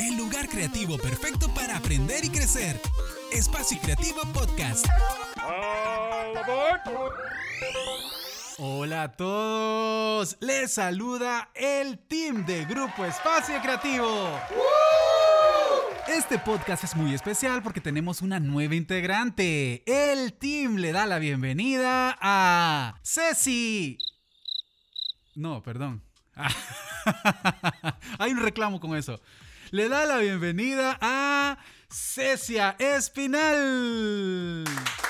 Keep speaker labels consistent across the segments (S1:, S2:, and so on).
S1: el lugar creativo perfecto para aprender y crecer. Espacio Creativo Podcast. Hola a todos, les saluda el team de Grupo Espacio Creativo. Este podcast es muy especial porque tenemos una nueva integrante. El team le da la bienvenida a Ceci. No, perdón. Hay un reclamo con eso. Le da la bienvenida a Cecia Espinal.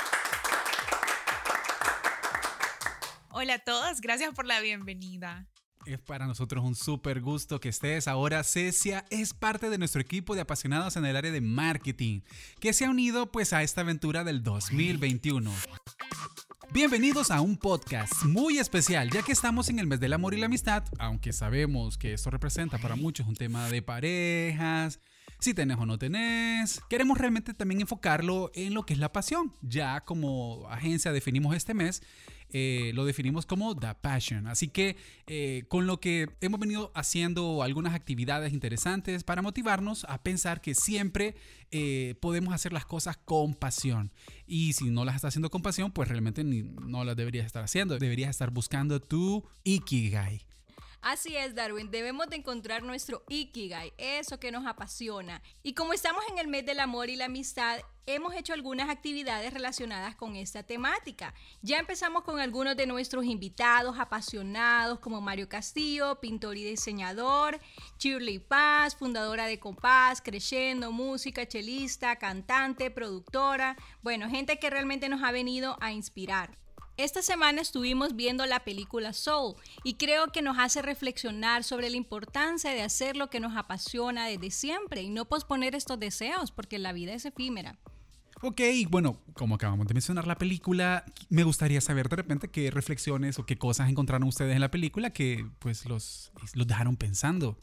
S2: Hola a todos, gracias por la bienvenida.
S1: Es para nosotros un súper gusto que estés. Ahora Cecia es parte de nuestro equipo de apasionados en el área de marketing, que se ha unido pues a esta aventura del 2021. Bienvenidos a un podcast muy especial, ya que estamos en el mes del amor y la amistad, aunque sabemos que esto representa para muchos un tema de parejas, si tenés o no tenés. Queremos realmente también enfocarlo en lo que es la pasión. Ya como agencia definimos este mes, lo definimos como The Passion. Así que con lo que hemos venido haciendo algunas actividades interesantes para motivarnos a pensar que siempre podemos hacer las cosas con pasión. Y si no las estás haciendo con pasión, pues realmente no las deberías estar haciendo. Deberías estar buscando tu Ikigai.
S3: Así es, Darwin, debemos de encontrar nuestro Ikigai, eso que nos apasiona. Y como estamos en el mes del amor y la amistad, hemos hecho algunas actividades relacionadas con esta temática. Ya empezamos con algunos de nuestros invitados apasionados como Mario Castillo, pintor y diseñador, Shirley Paz, fundadora de Compás, Creciendo, música, chelista, cantante, productora. Bueno, gente que realmente nos ha venido a inspirar. Esta semana estuvimos viendo la película Soul y creo que nos hace reflexionar sobre la importancia de hacer lo que nos apasiona desde siempre y no posponer estos deseos porque la vida es efímera.
S1: Ok, bueno, como acabamos de mencionar la película, me gustaría saber de repente qué reflexiones o qué cosas encontraron ustedes en la película que pues los dejaron pensando.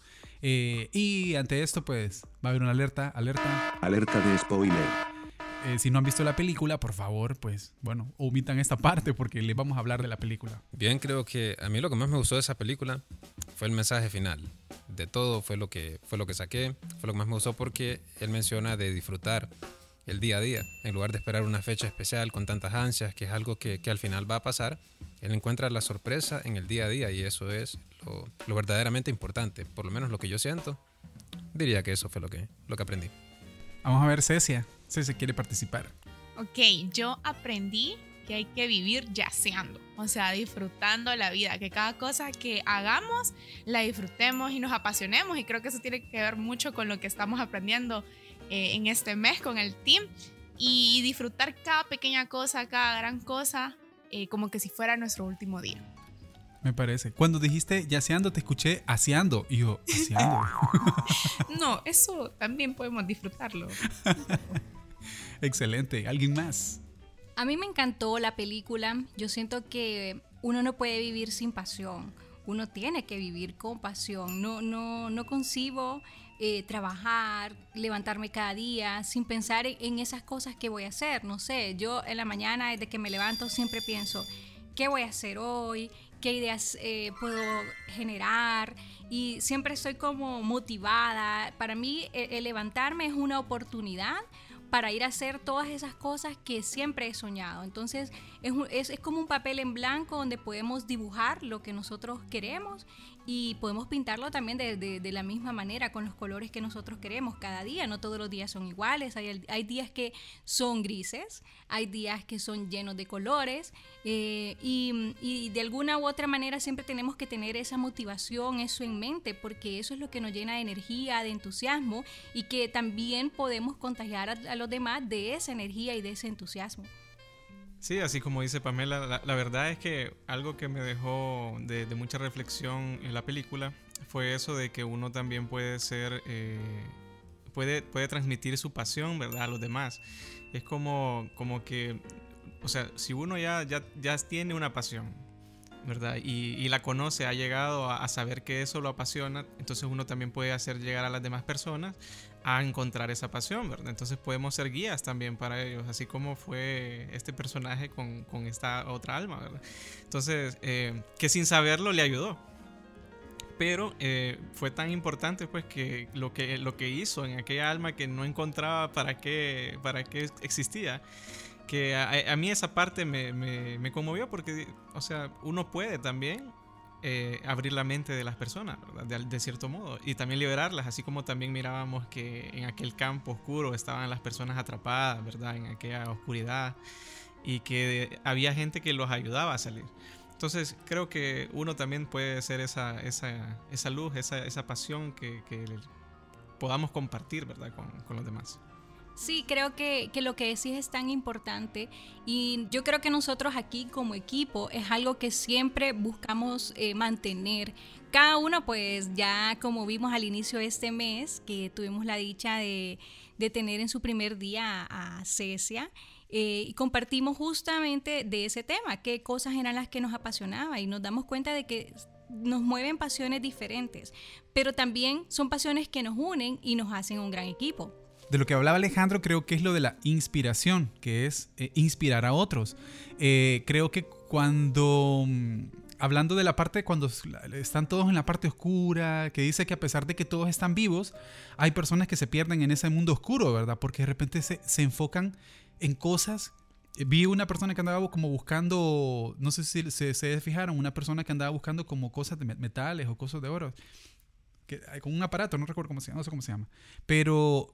S1: Y ante esto pues va a haber una alerta.
S4: Alerta de spoiler.
S1: Si no han visto la película, por favor, pues, bueno, omitan esta parte porque les vamos a hablar de la película.
S5: Bien, creo que a mí lo que más me gustó de esa película fue el mensaje final. De todo fue lo que saqué, fue lo que más me gustó porque él menciona de disfrutar el día a día. En lugar de esperar una fecha especial con tantas ansias, que es algo que al final va a pasar, él encuentra la sorpresa en el día a día y eso es lo verdaderamente importante. Por lo menos lo que yo siento, diría que eso fue lo que aprendí.
S1: Vamos a ver, Cecia quiere participar.
S2: Ok, yo aprendí que hay que vivir yaceando, o sea, disfrutando la vida, que cada cosa que hagamos la disfrutemos y nos apasionemos, y creo que eso tiene que ver mucho con lo que estamos aprendiendo en este mes con el team, y disfrutar cada pequeña cosa, cada gran cosa, como que si fuera nuestro último día.
S1: Me parece. Cuando dijiste yaceando, te escuché aseando. Y yo, aseando.
S2: No, eso también podemos disfrutarlo.
S1: Excelente. ¿Alguien más?
S3: A mí me encantó la película. Yo siento que uno no puede vivir sin pasión. Uno tiene que vivir con pasión. No concibo trabajar, levantarme cada día sin pensar en esas cosas que voy a hacer. No sé, yo en la mañana desde que me levanto siempre pienso, ¿qué voy a hacer hoy? ¿Qué ideas puedo generar? Y siempre estoy como motivada. Para mí el levantarme es una oportunidad para ir a hacer todas esas cosas que siempre he soñado. Entonces es como un papel en blanco donde podemos dibujar lo que nosotros queremos y podemos pintarlo también de la misma manera, con los colores que nosotros queremos cada día. No todos los días son iguales, hay días que son grises, hay días que son llenos de colores y de alguna u otra manera siempre tenemos que tener esa motivación, eso en mente, porque eso es lo que nos llena de energía, de entusiasmo y que también podemos contagiar a los demás de esa energía y de ese entusiasmo.
S6: Sí, así como dice Pamela, la verdad es que algo que me dejó de mucha reflexión en la película fue eso de que uno también puede ser, puede transmitir su pasión, ¿verdad?, a los demás. Es como que, o sea, si uno ya tiene una pasión, ¿verdad?, y la conoce, ha llegado a saber que eso lo apasiona, entonces uno también puede hacer llegar a las demás personas a encontrar esa pasión, ¿verdad? Entonces podemos ser guías también para ellos, así como fue este personaje con esta otra alma, ¿verdad? Entonces, que sin saberlo le ayudó. pero fue tan importante pues que lo que hizo en aquella alma que no encontraba para qué existía, que a mí esa parte me conmovió porque, o sea, uno puede también abrir la mente de las personas, ¿verdad? De cierto modo, y también liberarlas, así como también mirábamos que en aquel campo oscuro estaban las personas atrapadas, ¿verdad? En aquella oscuridad, y que había gente que los ayudaba a salir. Entonces creo que uno también puede ser esa luz, esa pasión que podamos compartir, ¿verdad? con los demás.
S3: Sí, creo que lo que decís es tan importante, y yo creo que nosotros aquí como equipo es algo que siempre buscamos mantener. Cada uno, pues ya como vimos al inicio de este mes, que tuvimos la dicha de tener en su primer día a Cecia, y compartimos justamente de ese tema, qué cosas eran las que nos apasionaba, y nos damos cuenta de que nos mueven pasiones diferentes, pero también son pasiones que nos unen y nos hacen un gran equipo.
S1: De lo que hablaba Alejandro, creo que es lo de la inspiración, que es inspirar a otros. Creo que cuando, hablando de la parte, cuando están todos en la parte oscura, que dice que a pesar de que todos están vivos, hay personas que se pierden en ese mundo oscuro, ¿verdad? Porque de repente se enfocan en cosas. Vi una persona que andaba como buscando, no sé si se fijaron, una persona que andaba buscando como cosas de metales o cosas de oro, con un aparato, no recuerdo cómo se llama, no sé cómo se llama, pero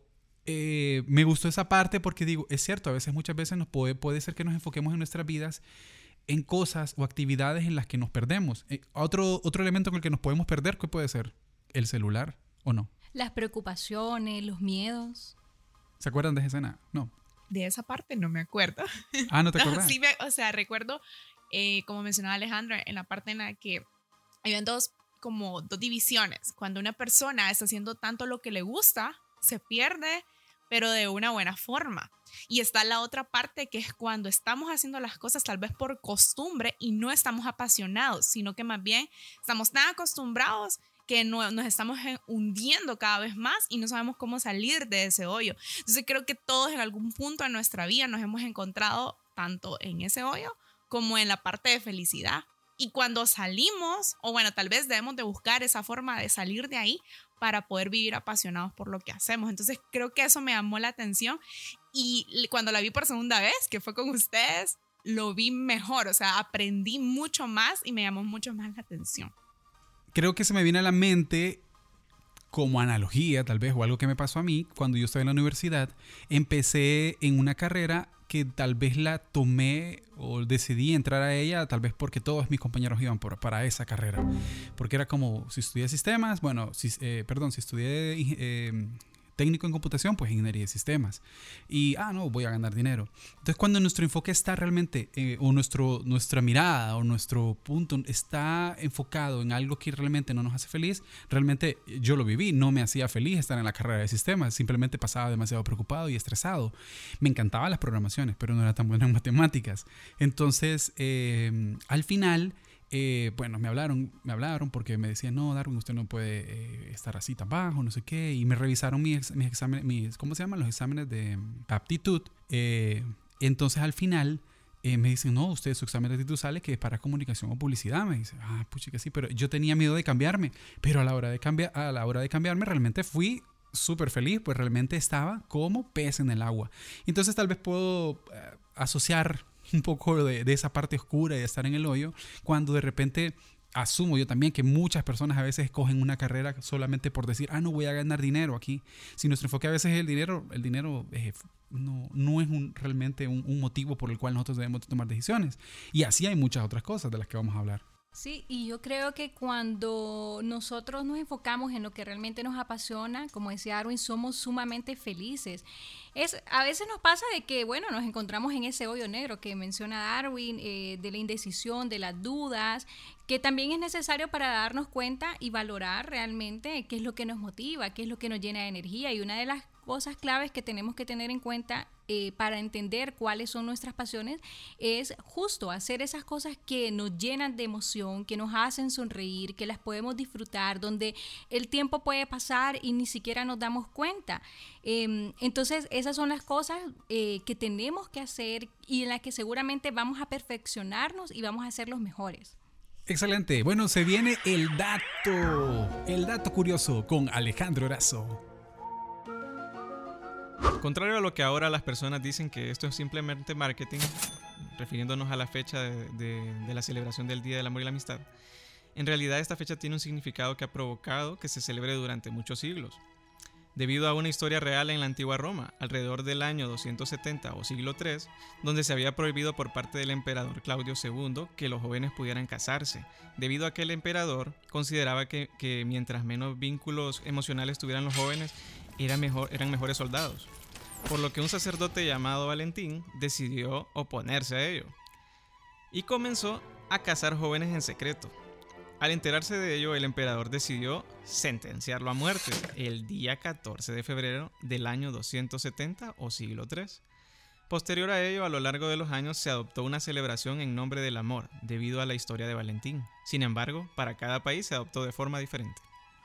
S1: me gustó esa parte porque digo, es cierto, muchas veces puede ser que nos enfoquemos en nuestras vidas en cosas o actividades en las que nos perdemos. Otro elemento con el que nos podemos perder, ¿qué puede ser? ¿El celular o no?
S3: Las preocupaciones, los miedos.
S1: ¿Se acuerdan de esa escena? No.
S2: De esa parte no me acuerdo.
S1: Ah, ¿no te acuerdas?
S2: Sí, o sea, recuerdo, como mencionaba Alejandra, en la parte en la que habían dos divisiones. Cuando una persona está haciendo tanto lo que le gusta, se pierde, pero de una buena forma. Y está la otra parte, que es cuando estamos haciendo las cosas tal vez por costumbre y no estamos apasionados, sino que más bien estamos tan acostumbrados que nos estamos hundiendo cada vez más y no sabemos cómo salir de ese hoyo. Entonces creo que todos en algún punto de nuestra vida nos hemos encontrado tanto en ese hoyo como en la parte de felicidad. Y cuando salimos, o bueno, tal vez debemos de buscar esa forma de salir de ahí para poder vivir apasionados por lo que hacemos. Entonces creo que eso me llamó la atención, y cuando la vi por segunda vez, que fue con ustedes, lo vi mejor, o sea, aprendí mucho más y me llamó mucho más la atención.
S1: Creo que se me viene a la mente como analogía, tal vez, o algo que me pasó a mí cuando yo estaba en la universidad. Empecé en una carrera que tal vez la tomé o decidí entrar a ella, tal vez porque todos mis compañeros iban para esa carrera. Porque era como, si estudié sistemas, si estudié técnico en computación, pues ingeniería de sistemas. Y, no, voy a ganar dinero. Entonces, cuando nuestro enfoque está realmente, o nuestra mirada o nuestro punto está enfocado en algo que realmente no nos hace feliz, realmente yo lo viví, no me hacía feliz estar en la carrera de sistemas, simplemente pasaba demasiado preocupado y estresado. Me encantaban las programaciones, pero no era tan buena en matemáticas. Entonces, al final, me hablaron porque me decían, no, Darwin, usted no puede estar así tan bajo, no sé qué, y me revisaron mis exámenes, ¿cómo se llaman? Los exámenes de aptitud. Entonces al final me dicen, no, usted su examen de aptitud sale que es para comunicación o publicidad. Me dice, pucha que sí, pero yo tenía miedo de cambiarme, pero a la hora de cambiarme realmente fui súper feliz, pues realmente estaba como pez en el agua. Entonces tal vez puedo asociar un poco de esa parte oscura y de estar en el hoyo, cuando de repente asumo yo también que muchas personas a veces escogen una carrera solamente por decir, no voy a ganar dinero aquí. Si nuestro enfoque a veces es el dinero no es realmente un motivo por el cual nosotros debemos tomar decisiones. Y así hay muchas otras cosas de las que vamos a hablar.
S3: Sí, y yo creo que cuando nosotros nos enfocamos en lo que realmente nos apasiona, como decía Darwin, somos sumamente felices. A veces nos pasa de que, nos encontramos en ese hoyo negro que menciona Darwin, de la indecisión, de las dudas, que también es necesario para darnos cuenta y valorar realmente qué es lo que nos motiva, qué es lo que nos llena de energía. Y una de las cosas claves que tenemos que tener en cuenta para entender cuáles son nuestras pasiones es justo hacer esas cosas que nos llenan de emoción, que nos hacen sonreír, que las podemos disfrutar, donde el tiempo puede pasar y ni siquiera nos damos cuenta. Entonces esas son las cosas que tenemos que hacer y en las que seguramente vamos a perfeccionarnos y vamos a ser los mejores.
S1: Excelente. Bueno, se viene el dato curioso con Alejandro Erazo.
S6: Contrario a lo que ahora las personas dicen que esto es simplemente marketing, refiriéndonos a la fecha de la celebración del Día del Amor y la Amistad, en realidad esta fecha tiene un significado que ha provocado que se celebre durante muchos siglos. Debido a una historia real en la antigua Roma, alrededor del año 270 o siglo III, donde se había prohibido por parte del emperador Claudio II que los jóvenes pudieran casarse, debido a que el emperador consideraba que mientras menos vínculos emocionales tuvieran los jóvenes, eran mejores soldados. Por lo que un sacerdote llamado Valentín decidió oponerse a ello y comenzó a casar jóvenes en secreto. Al enterarse de ello, el emperador decidió sentenciarlo a muerte el día 14 de febrero del año 270 o siglo III. Posterior a ello, a lo largo de los años se adoptó una celebración en nombre del amor, debido a la historia de Valentín. Sin embargo, para cada país se adoptó de forma diferente.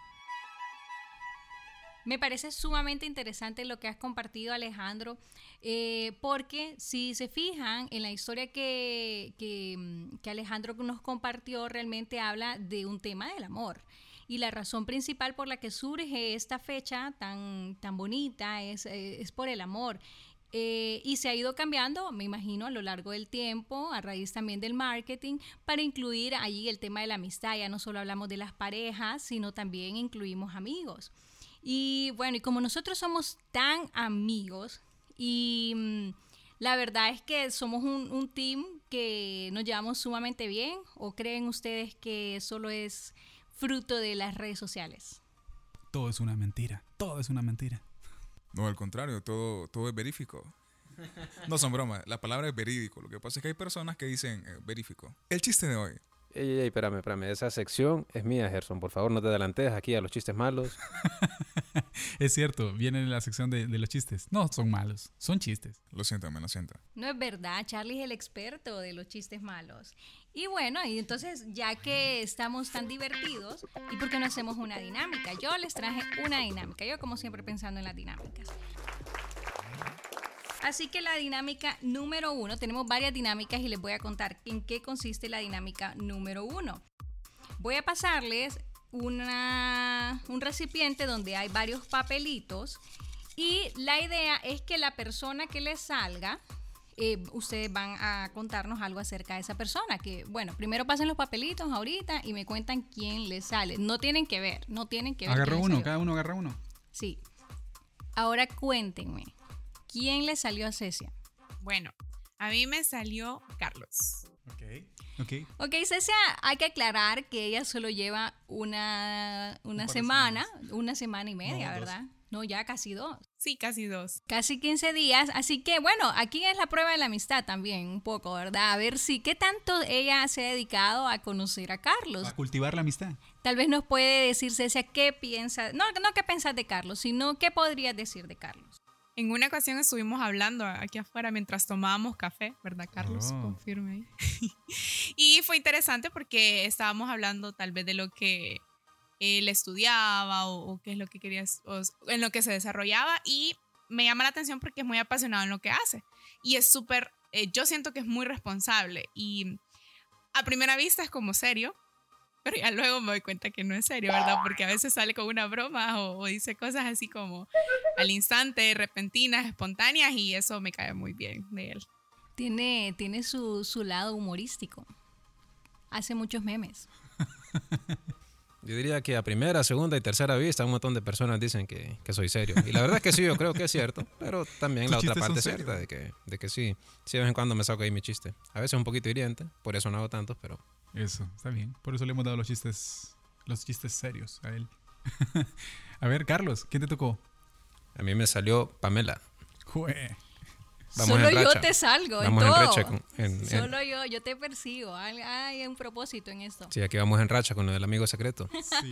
S3: Me parece sumamente interesante lo que has compartido, Alejandro, porque si se fijan en la historia que Alejandro nos compartió, realmente habla de un tema del amor. Y la razón principal por la que surge esta fecha tan bonita es por el amor. Y se ha ido cambiando, me imagino, a lo largo del tiempo, a raíz también del marketing, para incluir allí el tema de la amistad. Ya no solo hablamos de las parejas, sino también incluimos amigos. Y bueno, y como nosotros somos tan amigos y la verdad es que somos un team que nos llevamos sumamente bien, ¿o creen ustedes que solo es fruto de las redes sociales?
S1: Todo es una mentira, todo es una mentira.
S7: No, al contrario, todo es verífico. No son bromas, la palabra es verídico. Lo que pasa es que hay personas que dicen verífico. El chiste de hoy.
S5: Ey, espérame. Esa sección es mía, Gerson. Por favor, no te adelantes aquí a los chistes malos.
S1: Es cierto, viene en la sección de los chistes. No son malos, son chistes.
S7: Lo siento, me lo siento.
S3: No es verdad, Charlie es el experto de los chistes malos. Y bueno, y entonces ya que estamos tan divertidos, ¿y por qué no hacemos una dinámica? Yo les traje una dinámica, yo como siempre pensando en las dinámicas. Así que la dinámica número 1, tenemos varias dinámicas y les voy a contar en qué consiste la dinámica número 1. Voy a pasarles un recipiente donde hay varios papelitos y la idea es que la persona que les salga, ustedes van a contarnos algo acerca de esa persona. Que bueno, primero pasen los papelitos ahorita y me cuentan quién les sale. No tienen que ver.
S1: Agarra uno, cada uno agarra uno.
S3: Sí. Ahora cuéntenme. ¿Quién le salió a Cecia?
S2: Bueno, a mí me salió Carlos.
S3: Ok, Cecia, hay que aclarar que ella solo lleva una semana y media, ¿verdad? No, ya casi 2.
S2: Sí, casi 2.
S3: Casi 15 días, así que bueno, aquí es la prueba de la amistad también, un poco, ¿verdad? A ver qué tanto ella se ha dedicado a conocer a Carlos.
S1: A cultivar la amistad.
S3: Tal vez nos puede decir, Cecia, qué piensas, no qué piensas de Carlos, sino qué podrías decir de Carlos.
S2: En una ocasión estuvimos hablando aquí afuera mientras tomábamos café, ¿verdad, Carlos? Confirme ahí. Y fue interesante porque estábamos hablando tal vez de lo que él estudiaba o qué es lo que quería, o en lo que se desarrollaba, y me llama la atención porque es muy apasionado en lo que hace. Y es súper, yo siento que es muy responsable y a primera vista es como serio, pero ya luego me doy cuenta que no es serio, ¿verdad? Porque a veces sale con una broma o dice cosas así como al instante, repentinas, espontáneas, y eso me cae muy bien de él.
S3: Tiene su lado humorístico. Hace muchos memes.
S5: Yo diría que a primera, segunda y tercera vista un montón de personas dicen que soy serio. Y la verdad es que sí, yo creo que es cierto. Pero también la otra parte es cierta de que sí. Sí, de vez en cuando me saco ahí mi chiste. A veces un poquito hiriente, por eso no hago tantos, pero...
S1: Eso, está bien. Por eso le hemos dado los chistes serios a él. A ver, Carlos, ¿quién te tocó?
S5: A mí me salió Pamela.
S1: Jue.
S3: Solo yo te salgo
S5: vamos
S3: en todo.
S5: En racha
S3: Solo yo te persigo. Hay un propósito en esto.
S5: Sí, aquí vamos en racha con el amigo secreto.
S1: Sí.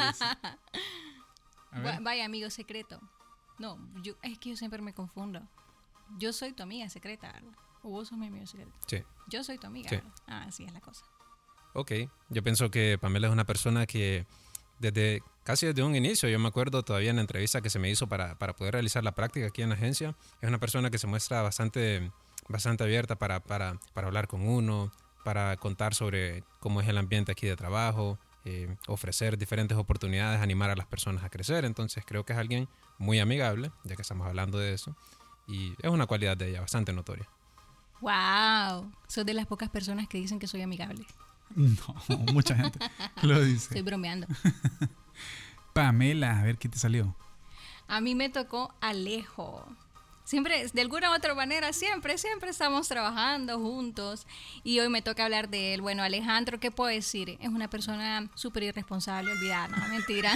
S3: Vaya, amigo secreto. No, es que yo siempre me confundo. Yo soy tu amiga secreta, ¿verdad? O vos sos mi amigo secreto.
S5: Sí.
S3: Yo soy tu amiga,
S5: sí.
S3: ¿verdad? Así es la cosa.
S5: Ok, yo pienso que Pamela es una persona que casi desde un inicio, yo me acuerdo todavía en la entrevista que se me hizo para poder realizar la práctica aquí en la agencia, es una persona que se muestra bastante abierta para hablar con uno, para contar sobre cómo es el ambiente aquí de trabajo, ofrecer diferentes oportunidades, animar a las personas a crecer. Entonces creo que es alguien muy amigable, ya que estamos hablando de eso, y es una cualidad de ella bastante notoria.
S3: ¡Wow! Soy de las pocas personas que dicen que soy amigable.
S1: No, mucha gente lo dice.
S3: Estoy bromeando.
S1: Pamela, a ver qué te salió.
S3: A mí me tocó Alejo. Siempre, de alguna u otra manera, siempre estamos trabajando juntos. Y hoy me toca hablar de él. Bueno, Alejandro, ¿qué puedo decir? Es una persona súper irresponsable, olvidada, no, mentira.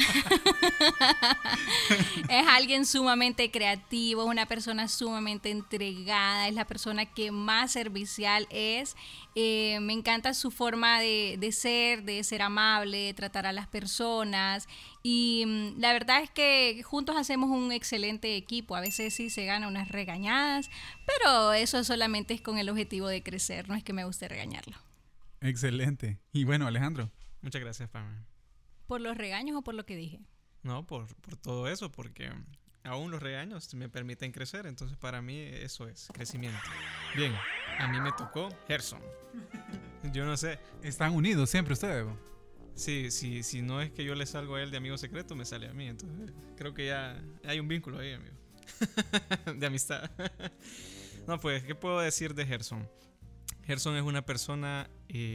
S3: Es alguien sumamente creativo, es una persona sumamente entregada, es la persona que más servicial es. Me encanta su forma de ser amable, de tratar a las personas. Y la verdad es que juntos hacemos un excelente equipo. A veces sí se gana unas regañadas, pero eso solamente es con el objetivo de crecer, no es que me guste regañarlo.
S1: Excelente. Y bueno, Alejandro.
S6: Muchas gracias, Pamela.
S3: ¿Por los regaños o por lo que dije?
S6: No, por todo eso, porque aún los regaños me permiten crecer, entonces para mí eso es crecimiento. Bien, a mí me tocó Gerson. Yo no sé.
S1: Están unidos siempre ustedes.
S6: Si no es que yo le salgo a él de amigo secreto, me sale a mí. Entonces creo que ya hay un vínculo ahí, amigo. De amistad. No, pues, ¿qué puedo decir de Gerson? Gerson es una persona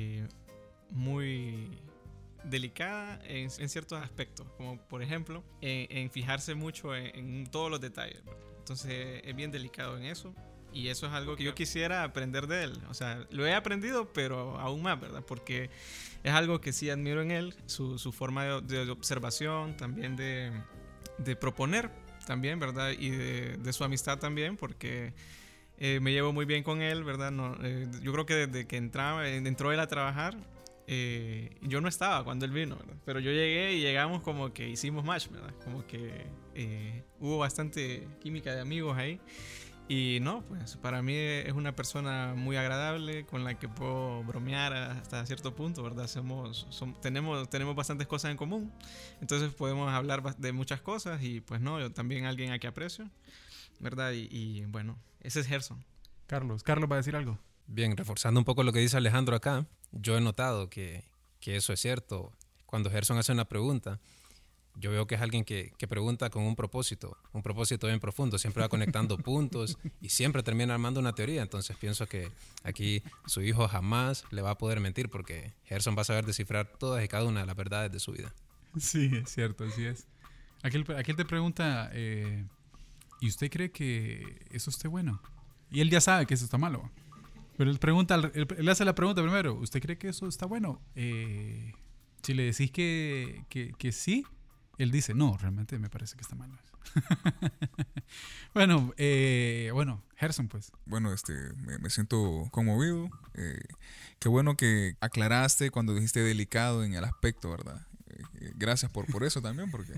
S6: muy delicada en ciertos aspectos, como por ejemplo en fijarse mucho en todos los detalles. Entonces es bien delicado en eso. Y eso es algo que yo quisiera aprender de él. O sea, lo he aprendido, pero aún más, ¿verdad? Porque es algo que sí admiro en él, su forma de observación, también de proponer, también, ¿verdad? Y de su amistad también, porque me llevo muy bien con él, ¿verdad? No, yo creo que desde que entró él a trabajar, yo no estaba cuando él vino, ¿verdad? Pero yo llegué y llegamos como que hicimos match, ¿verdad? Como que hubo bastante química de amigos ahí. Y no, pues para mí es una persona muy agradable con la que puedo bromear hasta cierto punto, ¿verdad? Tenemos bastantes cosas en común, entonces podemos hablar de muchas cosas y pues no, yo también alguien a que aprecio, ¿verdad? Y bueno, ese es Gerson.
S1: Carlos va a decir algo.
S5: Bien, reforzando un poco lo que dice Alejandro acá, yo he notado que eso es cierto. Cuando Gerson hace una pregunta, yo veo que es alguien que pregunta con un propósito bien profundo, siempre va conectando puntos y siempre termina armando una teoría. Entonces pienso que aquí su hijo jamás le va a poder mentir porque Gerson va a saber descifrar todas y cada una de las verdades de su vida.
S1: Sí, es cierto, así es. Aquel te pregunta, ¿y usted cree que eso esté bueno? Y él ya sabe que eso está malo. Pero él hace la pregunta primero, ¿usted cree que eso está bueno? Si le decís que sí, él dice, no, realmente me parece que está mal. Bueno, Gerson, pues.
S7: Bueno, me siento conmovido. Qué bueno que aclaraste cuando dijiste delicado en el aspecto, ¿verdad? Gracias por eso también, porque...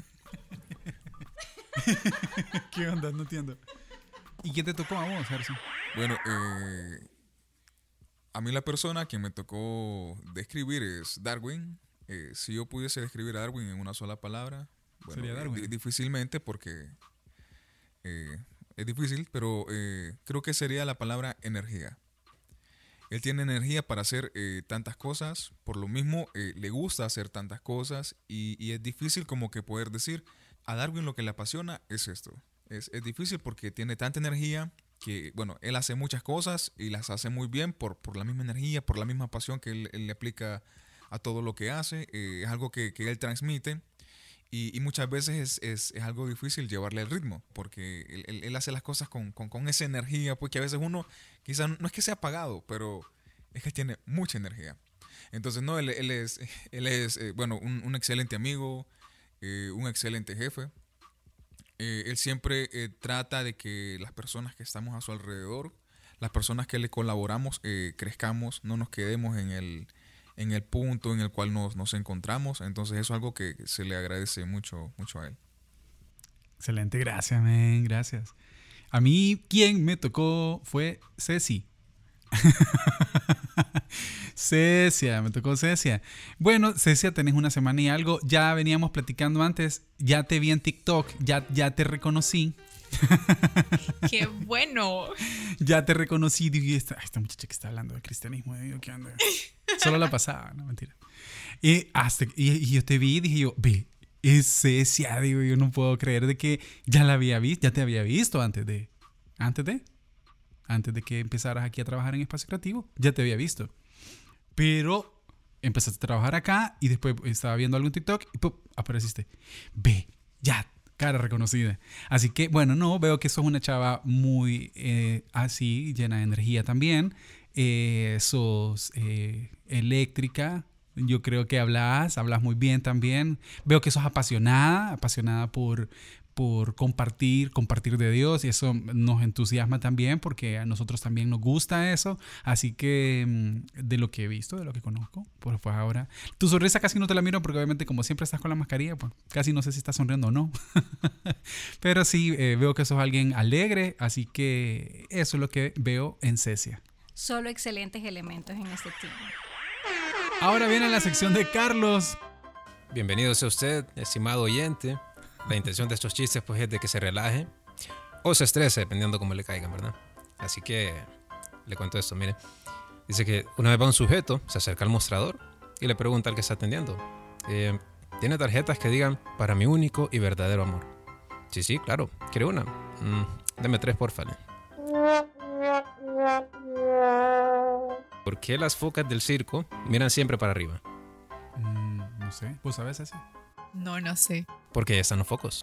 S1: ¿Qué onda? No entiendo. ¿Y qué te tocó a vos, Gerson?
S7: Bueno, a mí la persona que me tocó describir es Darwin. Si yo pudiese describir a Darwin en una sola palabra, bueno,
S1: sería Darwin.
S7: Difícilmente porque es difícil, pero creo que sería la palabra energía. Él tiene energía para hacer tantas cosas, por lo mismo le gusta hacer tantas cosas y es difícil como que poder decir a Darwin lo que le apasiona es esto. Es difícil porque tiene tanta energía que, bueno, él hace muchas cosas y las hace muy bien por la misma energía, por la misma pasión que él le aplica a todo lo que hace. Es algo que él transmite y muchas veces es algo difícil llevarle el ritmo porque él hace las cosas con esa energía, porque a veces uno quizás no es que sea apagado, pero es que tiene mucha energía. Entonces no, él es bueno, un excelente amigo, un excelente jefe. Él siempre trata de que las personas que estamos a su alrededor, las personas que le colaboramos, crezcamos, no nos quedemos en el punto en el cual nos encontramos. Entonces eso es algo que se le agradece mucho a él.
S1: Excelente, gracias, men, gracias. A mí quien me tocó fue Ceci. Me tocó Cecia. Bueno, Cecia, tenés una semana y algo. Ya veníamos platicando antes. Ya te vi en TikTok. Ya te reconocí.
S2: ¡Qué bueno!
S1: Ya te reconocí. Dije, esta muchacha que está hablando del cristianismo, ¿qué onda? Solo la pasaba, no, mentira. Y yo te vi y dije yo, ve, es Cecia, digo, yo no puedo creer de que ya la había visto, ya te había visto antes de que empezaras aquí a trabajar en Espacio Creativo, ya te había visto. Pero empezaste a trabajar acá y después estaba viendo algo en TikTok y ¡pum! Apareciste. Ve, ya, cara reconocida. Así que, bueno, no, veo que sos una chava muy así, llena de energía también. Sos eléctrica. Yo creo que hablas muy bien también. Veo que sos apasionada por compartir de Dios, y eso nos entusiasma también porque a nosotros también nos gusta eso. Así que de lo que he visto, de lo que conozco, pues ahora tu sonrisa casi no te la miro porque obviamente como siempre estás con la mascarilla, pues casi no sé si estás sonriendo o no. Pero sí, veo que sos alguien alegre, así que eso es lo que veo en Cecia.
S3: Solo excelentes elementos en este team.
S1: Ahora viene la sección de Carlos.
S5: Bienvenido sea usted, estimado oyente. La intención de estos chistes pues es de que se relaje o se estrese, dependiendo cómo le caigan, ¿verdad? Así que le cuento esto, mire. Dice que una vez va un sujeto, se acerca al mostrador y le pregunta al que está atendiendo, ¿tiene tarjetas que digan para mi único y verdadero amor? Sí, claro, ¿quiere una? Deme 3, porfa. ¿Por qué las focas del circo miran siempre para arriba?
S1: No sé, ¿vos sabés eso?
S2: No sé.
S5: Porque ya están los focos.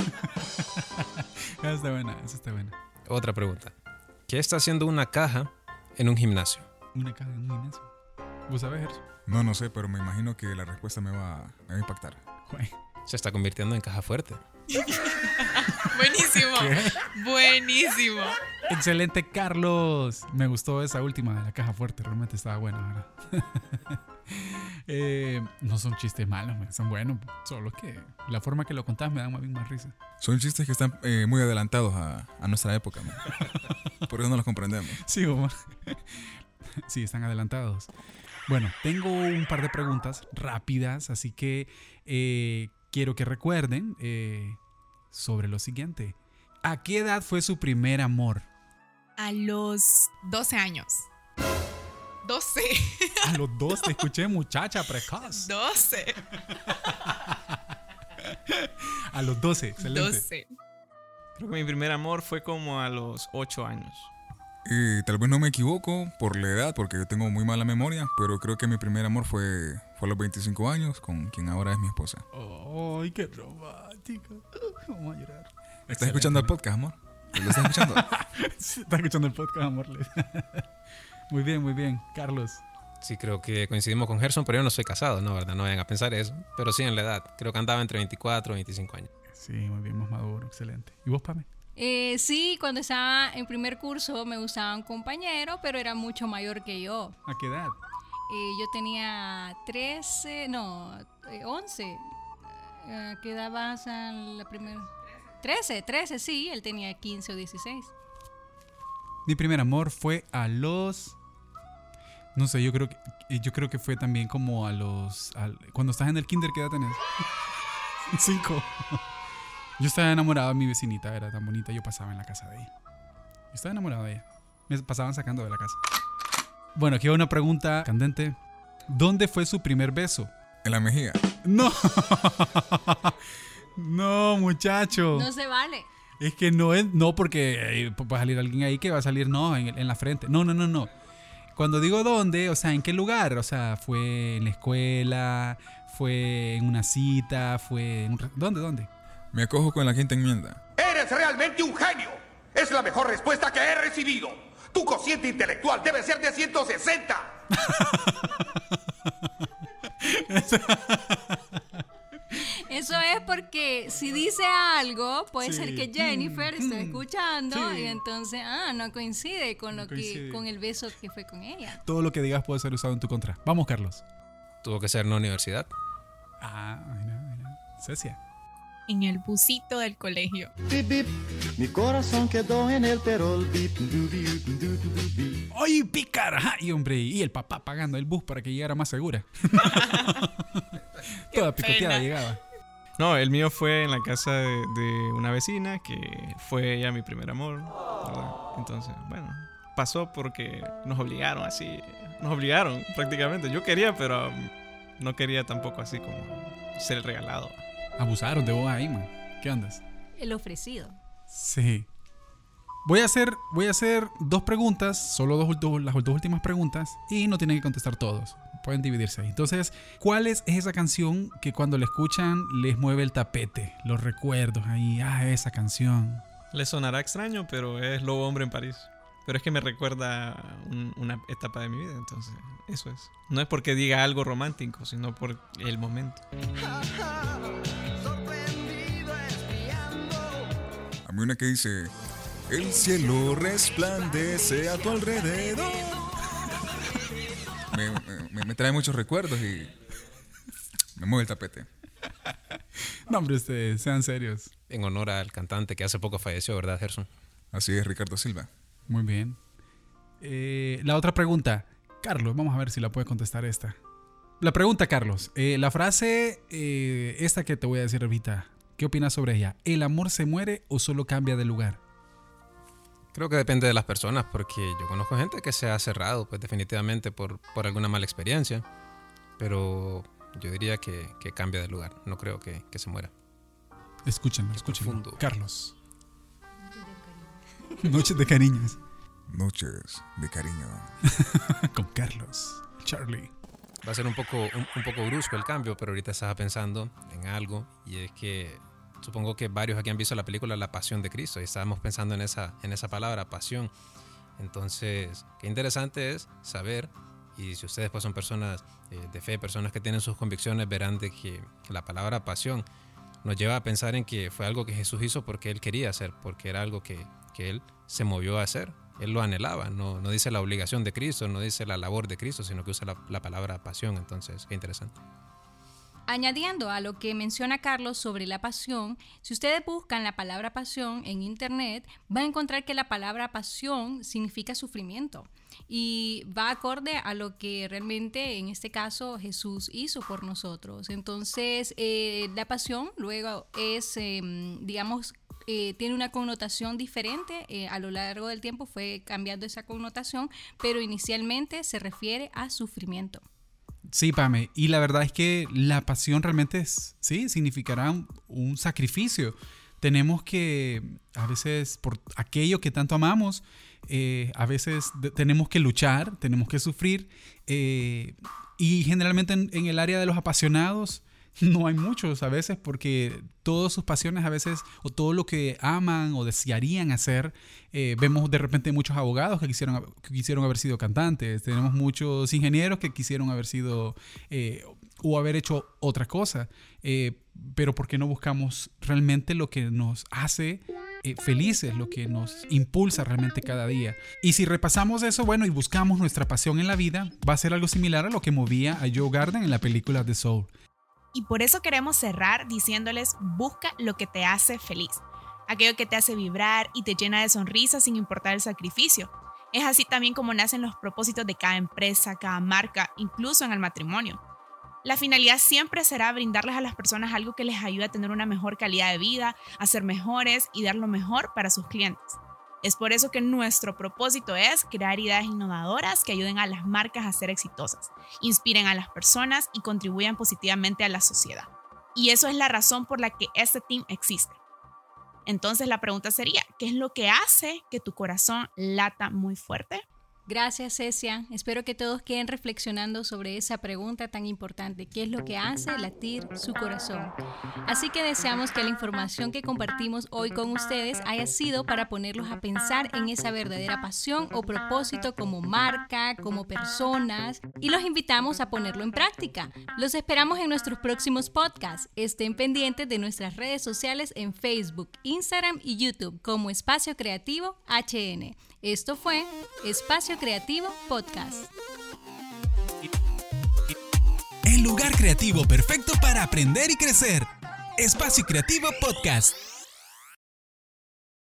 S1: Esa está buena.
S5: Otra pregunta. ¿Qué está haciendo una caja en un gimnasio?
S1: Una caja en un gimnasio. ¿Vos sabés, Gerson?
S7: No sé, pero me imagino que la respuesta me va a impactar.
S5: Se está convirtiendo en caja fuerte.
S2: Buenísimo.
S1: ¿Qué?
S2: Buenísimo.
S1: Excelente, Carlos. Me gustó esa última de la caja fuerte. Realmente estaba buena, ¿verdad? No son chistes malos, son buenos. Solo que la forma que lo contás me da más risa.
S7: Son chistes que están muy adelantados a nuestra época, man. Por eso no los comprendemos.
S1: Sí, Omar. Sí, están adelantados. Bueno, tengo un par de preguntas rápidas, así que quiero que recuerden sobre lo siguiente. ¿A qué edad fue su primer amor?
S2: A los 12 años. 12.
S1: A los 12, te escuché, muchacha precoz.
S2: 12.
S1: A los 12, excelente.
S2: 12.
S6: Creo que mi primer amor fue como a los 8 años.
S7: Tal vez no me equivoco por la edad, porque yo tengo muy mala memoria, pero creo que mi primer amor fue a los 25 años, con quien ahora es mi esposa.
S1: ¡Ay, qué romántico! Vamos a llorar.
S7: ¿Estás escuchando el podcast, amor? ¿Lo estás escuchando?
S1: Sí, está escuchando el podcast, amor. Muy bien, Carlos.
S5: Sí, creo que coincidimos con Gerson, pero yo no soy casado, ¿no? ¿Verdad? No vayan a pensar eso. Pero sí en la edad. Creo que andaba entre 24 y 25 años.
S1: Sí, muy bien, más maduro, excelente. ¿Y vos, Pame?
S3: Sí, cuando estaba en primer curso me gustaba un compañero, pero era mucho mayor que yo.
S1: ¿A qué edad?
S3: Yo tenía 11. ¿Qué edad vas a la primera? 13, sí, él tenía 15 o 16.
S1: Mi primer amor fue a los... No sé, yo creo que fue también como a los... Cuando estás en el kinder, ¿qué edad tenés? 5. Yo estaba enamorado de mi vecinita, era tan bonita, yo pasaba en la casa de ella. Yo estaba enamorado de ella. Me pasaban sacando de la casa. Bueno, aquí va una pregunta candente. ¿Dónde fue su primer beso?
S7: En la mejilla.
S1: ¡No! No, muchacho.
S3: No se vale.
S1: Es que no porque va a salir alguien ahí que va a salir, no, en la frente. No. Cuando digo dónde, o sea, ¿en qué lugar? O sea, fue en la escuela, fue en una cita, fue en ¿Dónde?
S7: Me acojo con la quinta enmienda.
S8: ¡Eres realmente un genio! Es la mejor respuesta que he recibido. Tu cociente intelectual debe ser de 160.
S3: Eso es porque si dice algo, puede ser que Jennifer está escuchando y entonces no coincide con con el beso que fue con ella.
S1: Todo lo que digas puede ser usado en tu contra. Vamos, Carlos.
S5: Tuvo que ser en la universidad.
S1: Mira. Cecia.
S2: En el busito del colegio.
S9: Bip, bip. Mi corazón quedó en el perol. Bip, du, bip, du, du, bip.
S1: ¡Ay, pícara! Y hombre, y el papá pagando el bus para que llegara más segura. Toda picoteada llegaba.
S6: No, el mío fue en la casa de una vecina que fue ella mi primer amor, ¿verdad? Entonces, bueno, pasó porque nos obligaron así. Nos obligaron prácticamente. Yo quería, pero no quería tampoco así como ser el regalado.
S1: Abusaron de vos ahí, man. ¿Qué andas?
S3: El ofrecido.
S1: Sí. Voy a hacer 2 preguntas, solo las 2 últimas preguntas, y no tienen que contestar todos. Pueden dividirse ahí. Entonces, ¿cuál es esa canción que cuando la escuchan les mueve el tapete? Los recuerdos ahí. Esa canción.
S6: Le sonará extraño, pero es Lobo Hombre en París. Pero es que me recuerda una etapa de mi vida, entonces eso es. No es porque diga algo romántico, sino por el momento.
S7: A mí una que dice: el cielo resplandece a tu alrededor. Me trae muchos recuerdos y me mueve el tapete.
S1: No, hombre, ustedes, sean serios.
S5: En honor al cantante que hace poco falleció, ¿verdad, Gerson?
S7: Así es, Ricardo Silva.
S1: Muy bien. La otra pregunta. Carlos, vamos a ver si la puede contestar esta. La pregunta, Carlos. La frase, esta que te voy a decir ahorita, ¿qué opinas sobre ella? ¿El amor se muere o solo cambia de lugar?
S5: Creo que depende de las personas, porque yo conozco gente que se ha cerrado, pues definitivamente por alguna mala experiencia. Pero yo diría que cambia de lugar. No creo que se muera.
S1: Escúchenlo.
S5: Profundo.
S1: Carlos. Noches de cariños.
S7: Noches de cariño.
S1: Con Carlos. Charlie.
S5: Va a ser un poco brusco el cambio, pero ahorita estaba pensando en algo, y es que supongo que varios aquí han visto la película La Pasión de Cristo y estábamos pensando en esa palabra, pasión. Entonces, qué interesante es saber, y si ustedes pues son personas de fe, personas que tienen sus convicciones, verán de que la palabra pasión nos lleva a pensar en que fue algo que Jesús hizo porque Él quería hacer, porque era algo que Él se movió a hacer. Él lo anhelaba, no dice la obligación de Cristo, no dice la labor de Cristo, sino que usa la palabra pasión. Entonces, qué interesante.
S3: Añadiendo a lo que menciona Carlos sobre la pasión, si ustedes buscan la palabra pasión en internet, van a encontrar que la palabra pasión significa sufrimiento y va acorde a lo que realmente en este caso Jesús hizo por nosotros. Entonces, la pasión luego es, tiene una connotación diferente, a lo largo del tiempo fue cambiando esa connotación, pero inicialmente se refiere a sufrimiento.
S1: Sí, Pame, y la verdad es que la pasión realmente significará un sacrificio. Tenemos que, a veces, por aquello que tanto amamos, a veces tenemos que luchar, tenemos que sufrir, y generalmente en el área de los apasionados no hay muchos a veces, porque todas sus pasiones a veces, o todo lo que aman o desearían hacer, vemos de repente muchos abogados que quisieron haber sido cantantes, tenemos muchos ingenieros que quisieron haber sido o haber hecho otra cosa, pero ¿por qué no buscamos realmente lo que nos hace felices, lo que nos impulsa realmente cada día? Y si repasamos eso, bueno, y buscamos nuestra pasión en la vida, va a ser algo similar a lo que movía a Joe Garden en la película The Soul.
S2: Y por eso queremos cerrar diciéndoles: busca lo que te hace feliz, aquello que te hace vibrar y te llena de sonrisas sin importar el sacrificio. Es así también como nacen los propósitos de cada empresa, cada marca, incluso en el matrimonio. La finalidad siempre será brindarles a las personas algo que les ayude a tener una mejor calidad de vida, a ser mejores y dar lo mejor para sus clientes. Es por eso que nuestro propósito es crear ideas innovadoras que ayuden a las marcas a ser exitosas, inspiren a las personas y contribuyan positivamente a la sociedad. Y eso es la razón por la que este team existe. Entonces la pregunta sería: ¿qué es lo que hace que tu corazón lata muy fuerte?
S3: Gracias, Cecia. Espero que todos queden reflexionando sobre esa pregunta tan importante: ¿qué es lo que hace latir su corazón? Así que deseamos que la información que compartimos hoy con ustedes haya sido para ponerlos a pensar en esa verdadera pasión o propósito como marca, como personas, y los invitamos a ponerlo en práctica. Los esperamos en nuestros próximos podcasts. Estén pendientes de nuestras redes sociales en Facebook, Instagram y YouTube como Espacio Creativo HN. Esto fue Espacio Creativo Podcast.
S1: El lugar creativo perfecto para aprender y crecer. Espacio Creativo Podcast.